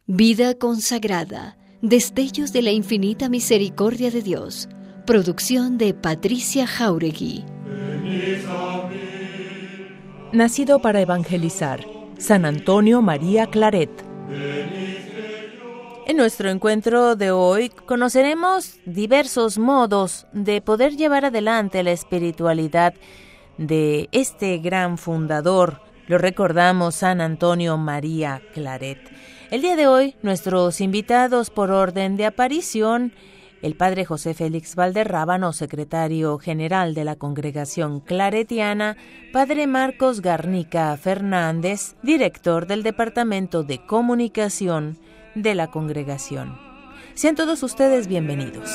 Vida consagrada, destellos de la infinita misericordia de Dios. Producción de Patricia Jáuregui. Nacido para evangelizar, San Antonio María Claret. En nuestro encuentro de hoy conoceremos diversos modos de poder llevar adelante la espiritualidad de este gran fundador. Lo recordamos, San Antonio María Claret. El día de hoy, nuestros invitados por orden de aparición, el padre José Félix Valderrábano, secretario general de la Congregación Claretiana, padre Marcos Garnica Fernández, director del Departamento de Comunicación de la Congregación. Sean todos ustedes bienvenidos.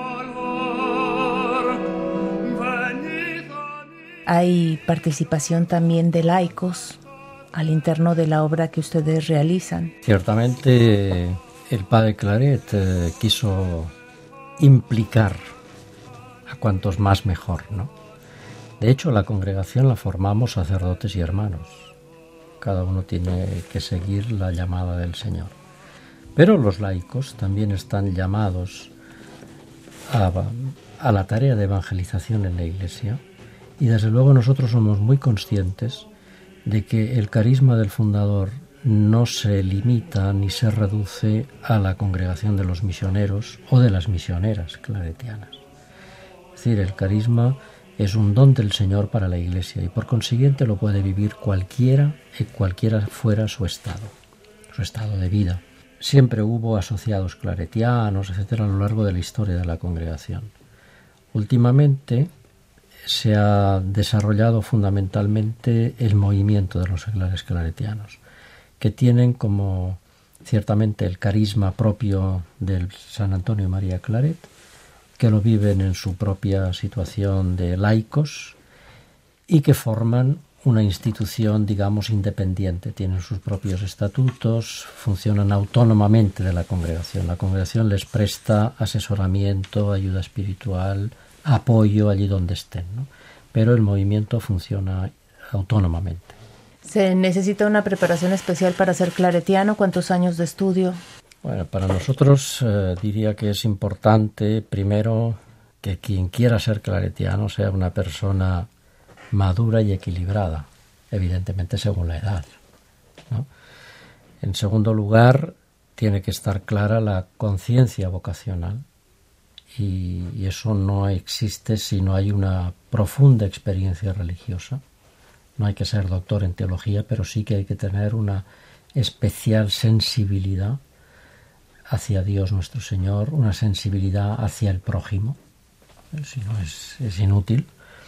Hay participación también de laicos al interno de la obra que ustedes realizan. Ciertamente el padre Claret quiso implicar a cuantos más mejor, ¿no? De hecho, la congregación la formamos sacerdotes y hermanos. Cada uno tiene que seguir la llamada del Señor. Pero los laicos también están llamados a la tarea de evangelización en la Iglesia, y desde luego nosotros somos muy conscientes de que el carisma del fundador no se limita ni se reduce a la congregación de los misioneros o de las misioneras claretianas. Es decir, el carisma es un don del Señor para la Iglesia y por consiguiente lo puede vivir cualquiera fuera su estado de vida. Siempre hubo asociados claretianos, etcétera, a lo largo de la historia de la congregación. Últimamente se ha desarrollado fundamentalmente el movimiento de los seglares claretianos, que tienen como ciertamente el carisma propio del San Antonio María Claret, que lo viven en su propia situación de laicos y que forman una institución, digamos, independiente. Tienen sus propios estatutos, funcionan autónomamente de la congregación. La congregación les presta asesoramiento, ayuda espiritual, apoyo allí donde estén, ¿no? Pero el movimiento funciona autónomamente. ¿Se necesita una preparación especial para ser claretiano? ¿Cuántos años de estudio? Bueno, para nosotros diría que es importante, primero, que quien quiera ser claretiano sea una persona madura y equilibrada, evidentemente según la edad, ¿no? En segundo lugar, tiene que estar clara la conciencia vocacional, y eso no existe si no hay una profunda experiencia religiosa. No hay que ser doctor en teología, pero sí que hay que tener una especial sensibilidad hacia Dios nuestro Señor, una sensibilidad hacia el prójimo, si no es inútil.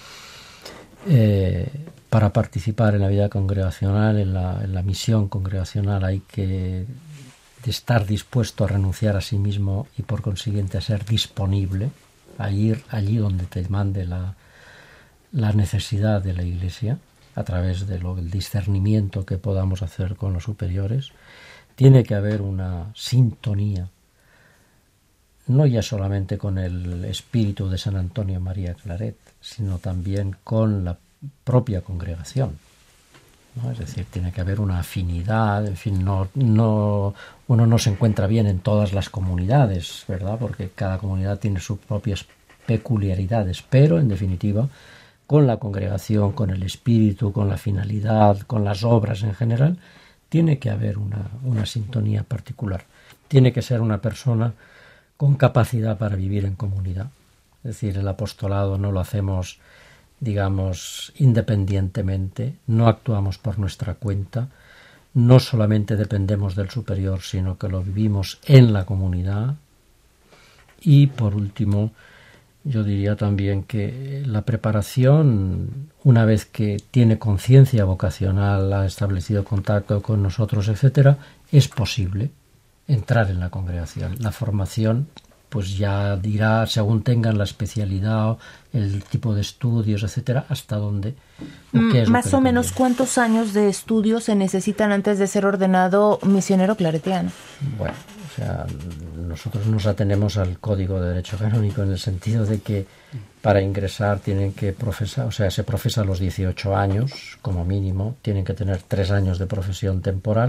Para participar en la vida congregacional, en la misión congregacional, hay que estar dispuesto a renunciar a sí mismo y por consiguiente a ser disponible, a ir allí donde te mande la necesidad de la Iglesia, a través del discernimiento que podamos hacer con los superiores. Tiene que haber una sintonía, no ya solamente con el espíritu de San Antonio María Claret, sino también con la propia congregación, ¿no? Es decir, tiene que haber una afinidad. En fin, uno no se encuentra bien en todas las comunidades, ¿verdad? Porque cada comunidad tiene sus propias peculiaridades, pero en definitiva, con la congregación, con el espíritu, con la finalidad, con las obras en general, tiene que haber una sintonía particular. Tiene que ser una persona con capacidad para vivir en comunidad. Es decir, el apostolado no lo hacemos, digamos, independientemente, no actuamos por nuestra cuenta, no solamente dependemos del superior, sino que lo vivimos en la comunidad. Y por último, yo diría también que la preparación, una vez que tiene conciencia vocacional, ha establecido contacto con nosotros, etcétera, es posible entrar en la congregación. La formación, pues ya dirá, según tengan la especialidad, el tipo de estudios, etcétera, hasta dónde. Más o menos, ¿cuántos años de estudio se necesitan antes de ser ordenado misionero claretiano? Bueno, o sea, nosotros nos atenemos al Código de Derecho Canónico en el sentido de que para ingresar tienen que profesar, o sea, se profesa a los 18 años como mínimo, tienen que tener 3 años de profesión temporal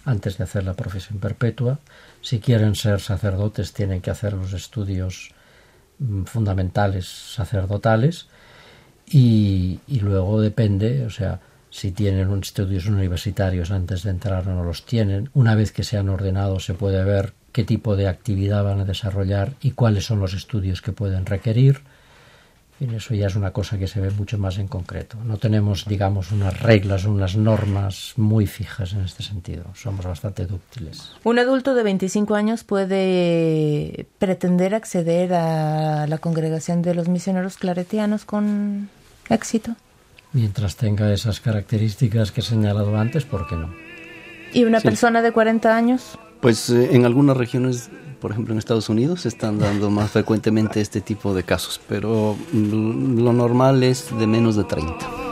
antes de hacer la profesión perpetua. Si quieren ser sacerdotes tienen que hacer los estudios fundamentales sacerdotales y luego depende, o sea, si tienen estudios universitarios antes de entrar o no los tienen. Una vez que se han ordenado se puede ver qué tipo de actividad van a desarrollar y cuáles son los estudios que pueden requerir. Y eso ya es una cosa que se ve mucho más en concreto. No tenemos, digamos, unas reglas, unas normas muy fijas en este sentido. Somos bastante dúctiles. ¿Un adulto de 25 años puede pretender acceder a la congregación de los misioneros claretianos con éxito? Mientras tenga esas características que he señalado antes, ¿por qué no? ¿Y una persona de 40 años? Pues en algunas regiones, por ejemplo en Estados Unidos, se están dando más frecuentemente este tipo de casos, pero lo normal es de menos de 30.